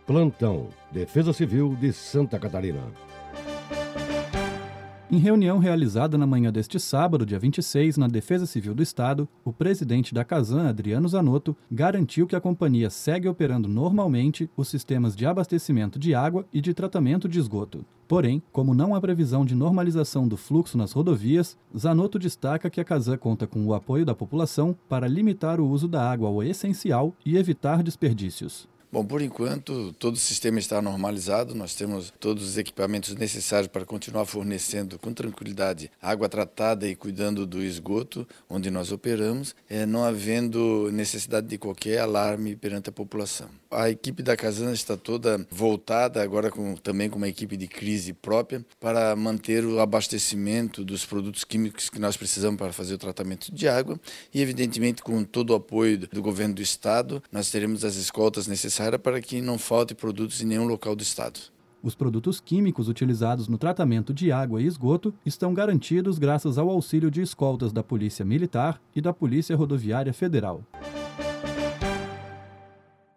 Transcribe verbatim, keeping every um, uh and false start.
Plantão Defesa Civil de Santa Catarina. Em reunião realizada na manhã deste sábado, dia vinte e seis, na Defesa Civil do Estado, o presidente da Casan, Adriano Zanotto, garantiu que a companhia segue operando normalmente os sistemas de abastecimento de água e de tratamento de esgoto. Porém, como não há previsão de normalização do fluxo nas rodovias, Zanotto destaca que a Casan conta com o apoio da população para limitar o uso da água ao essencial e evitar desperdícios. Bom, por enquanto, todo o sistema está normalizado, nós temos todos os equipamentos necessários para continuar fornecendo com tranquilidade água tratada e cuidando do esgoto onde nós operamos, é, não havendo necessidade de qualquer alarme perante a população. A equipe da Casan está toda voltada, agora com, também com uma equipe de crise própria, para manter o abastecimento dos produtos químicos que nós precisamos para fazer o tratamento de água e, evidentemente, com todo o apoio do governo do Estado, nós teremos as escoltas necessárias para que não falte produtos em nenhum local do Estado. Os produtos químicos utilizados no tratamento de água e esgoto estão garantidos graças ao auxílio de escoltas da Polícia Militar e da Polícia Rodoviária Federal.